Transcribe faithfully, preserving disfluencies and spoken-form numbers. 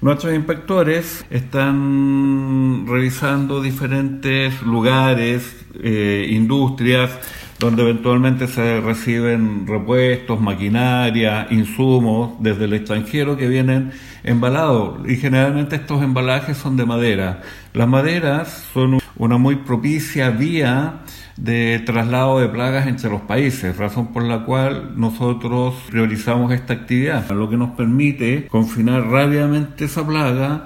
Nuestros inspectores están revisando diferentes lugares, eh, industrias, donde eventualmente se reciben repuestos, maquinaria, insumos desde el extranjero que vienen embalados, y generalmente estos embalajes son de madera. Las maderas son una muy propicia vía de traslado de plagas entre los países, razón por la cual nosotros priorizamos esta actividad, lo que nos permite confinar rápidamente esa plaga